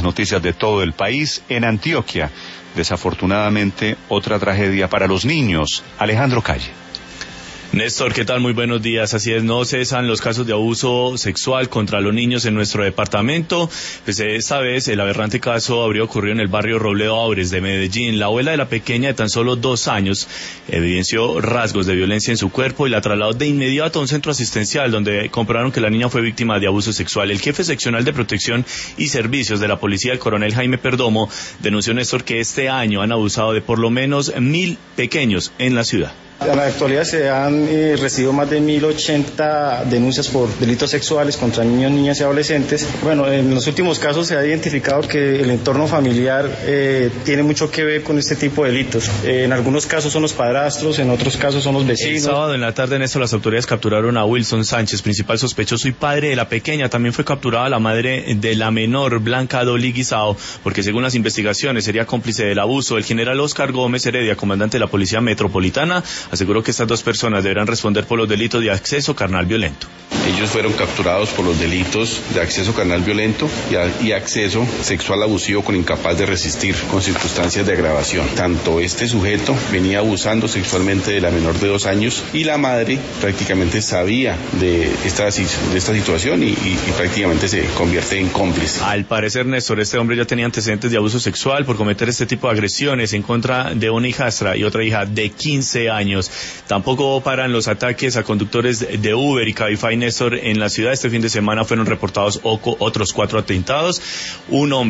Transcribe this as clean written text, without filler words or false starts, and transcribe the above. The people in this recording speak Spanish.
noticias de todo el país. En Antioquia, desafortunadamente, otra tragedia para los niños. Alejandro Calle. Néstor, ¿qué tal? Muy buenos días. Así es, no cesan los casos de abuso sexual contra los niños en nuestro departamento. Pues esta vez el aberrante caso habría ocurrido en el barrio Robledo Aures de Medellín. La abuela de la pequeña de tan solo 2 años evidenció rasgos de violencia en su cuerpo y la trasladó de inmediato a un centro asistencial donde comprobaron que la niña fue víctima de abuso sexual. El jefe seccional de protección y servicios de la policía, el coronel Jaime Perdomo, denunció, Néstor, que este año han abusado de por lo menos 1.000 pequeños en la ciudad. En la actualidad se han recibido más de 1.080 denuncias por delitos sexuales contra niños, niñas y adolescentes. Bueno, en los últimos casos se ha identificado que el entorno familiar tiene mucho que ver con este tipo de delitos. En algunos casos son los padrastros, en otros casos son los vecinos. El sábado en la tarde, Néstor, las autoridades capturaron a Wilson Sánchez, principal sospechoso y padre de la pequeña. También fue capturada la madre de la menor, Blanca Dolly Guisao, porque según las investigaciones sería cómplice del abuso. El general Oscar Gómez Heredia, comandante de la Policía Metropolitana, aseguró que estas 2 personas deberán responder por los delitos de acceso carnal violento. Ellos fueron capturados por los delitos de acceso carnal violento y acceso sexual abusivo con incapaz de resistir, con circunstancias de agravación. Tanto este sujeto venía abusando sexualmente de la menor de 2 años y la madre prácticamente sabía de esta situación y prácticamente se convierte en cómplice. Al parecer, Néstor, este hombre ya tenía antecedentes de abuso sexual por cometer este tipo de agresiones en contra de una hijastra y otra hija de 15 años. Tampoco paran los ataques a conductores de Uber y Cabify, Néstor. En la ciudad este fin de semana fueron reportados otros 4 atentados. Un hombre